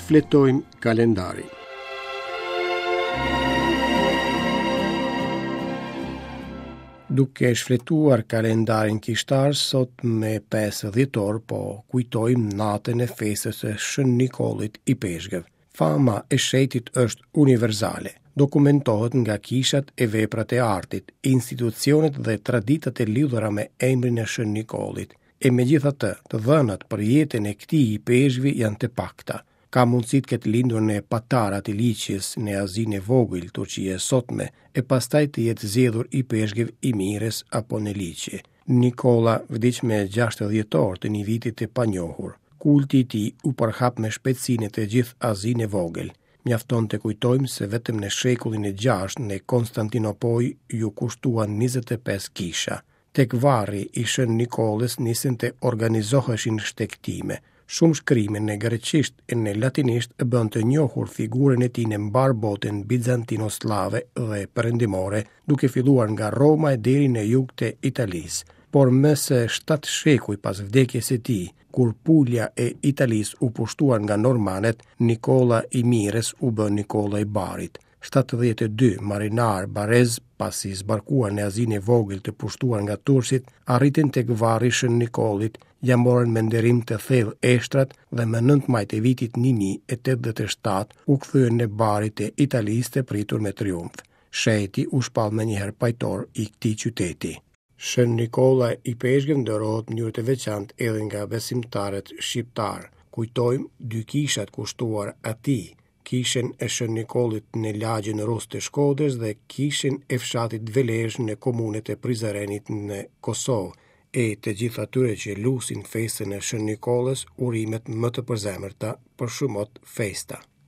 Fletojmë kalendarin. Duke shfletuar kalendarin kishtar sot me 5 dhjetor, po kujtojmë natën e festës së Shën Nikollit i Peshkëve. Fama e shetit është universale. Dokumentohet nga kishat e veprat e artit, institucionet dhe traditat e lidhura me emrin e Shën Nikollit. E megjithatë, të dhënat për jetën e këtij i peshkvi janë të pakta. Ka mundësi të ketë lindur në Patarat i Liqës, në Azinë e Vogël, Turqia e sotme, e pastaj të jetë zgjedhur i peshkëv i Mires apo në Liqe. Nikola vdiq me 60 dhjetor të një vitit të panjohur. Kulti i tij u përhap me shpejtësinë të gjithë Azinë e Vogël. Mjafton të kujtojmë se vetëm në shekullin e 6 në Konstantinopol ju kushtuan 25 kisha. Tek varri i Shën Nikollës nisën të organizoheshin shtektime. Shumë shkrime në greqisht e në latinisht e bën të njohur figurën e tij në mbar botën bizantino-slave dhe perëndimore, duke filluar nga Roma e deri në jug të Italisë. Por më së 7 shekuj pas vdekjes së tij, kur Puglia e Italisë u pushtuar nga normanët, Nikola i Mires u bë Nikola i Barit. 72 marinar barez, pasi zbarkuar në Azinë e Vogël të pushtuar nga turqit, arritën tek varri Shën Nikollit, ja morën me nderim të thellë eshtrat dhe më 9 maj të vitit 1187 u kthyen në barit e Italisë të pritur me triumf. Sheti u shpall menjëherë pajtor i këtij qyteti. Shën Nikolla i Peshkëve nderohet në mënyrë të veçantë edhe nga besimtarët shqiptar. Kujtojmë 2 kishat kushtuar atij. Kishën e Shën Nikollit në lagjën rus të Shkodrës dhe kishën e fshatit Velezh në komunën e Prizrenit në Kosovë. E të gjithë atyre që lusin festën e Shën Nikollës, urimet më të përzemërta për shumot festa.